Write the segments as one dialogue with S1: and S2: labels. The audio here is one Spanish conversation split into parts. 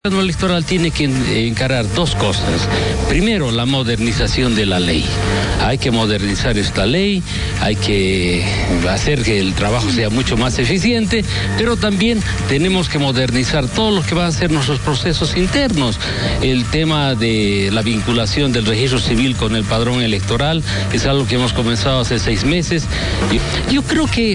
S1: El gobierno electoral tiene que encarar dos cosas. Primero, la modernización de la ley. Hay que modernizar esta ley, hay que hacer que el trabajo sea mucho más eficiente, pero también tenemos que modernizar todo lo que va a ser nuestros procesos internos. El tema de la vinculación del registro civil con el padrón electoral es algo que hemos comenzado hace 6 meses. Yo creo que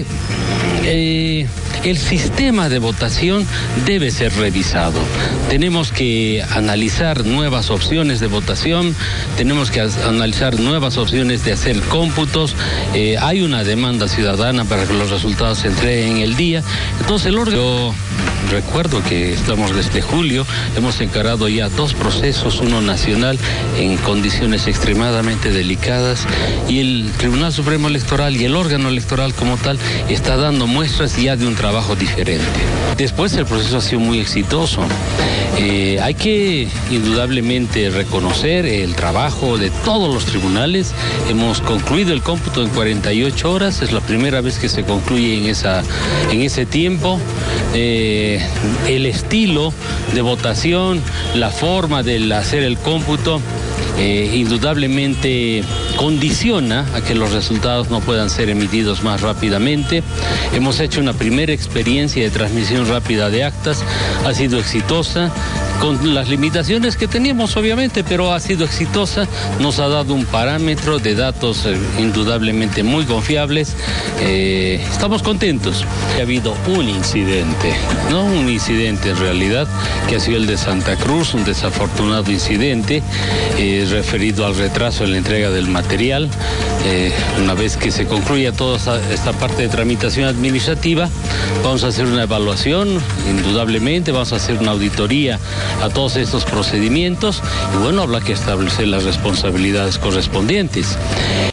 S1: el sistema de votación debe ser revisado. Tenemos que analizar nuevas opciones de votación, tenemos que analizar nuevas opciones de hacer cómputos. Hay una demanda ciudadana para que los resultados se entreguen en el día. Entonces el órgano... Yo recuerdo que estamos desde julio, hemos encarado ya 2 procesos, uno nacional en condiciones extremadamente delicadas, y el Tribunal Supremo Electoral y el órgano electoral como tal está dando muestras ya de un trabajo diferente. Después el proceso ha sido muy exitoso. Hay que indudablemente reconocer el trabajo de todos los tribunales. Hemos concluido el cómputo en 48 horas, es la primera vez que se concluye en ese tiempo. El estilo de votación, la forma de hacer el cómputo, indudablemente condiciona a que los resultados no puedan ser emitidos más rápidamente. Hemos hecho una primera experiencia de transmisión rápida de actas, ha sido exitosa, con las limitaciones que teníamos obviamente, pero ha sido exitosa, nos ha dado un parámetro de datos indudablemente muy confiables. Estamos contentos. Ha habido un incidente, no un incidente en realidad, que ha sido el de Santa Cruz, un desafortunado incidente referido al retraso en la entrega del material. Una vez que se concluya toda esta parte de tramitación administrativa, vamos a hacer una evaluación, indudablemente, vamos a hacer una auditoría a todos estos procedimientos y bueno, habrá que establecer las responsabilidades correspondientes.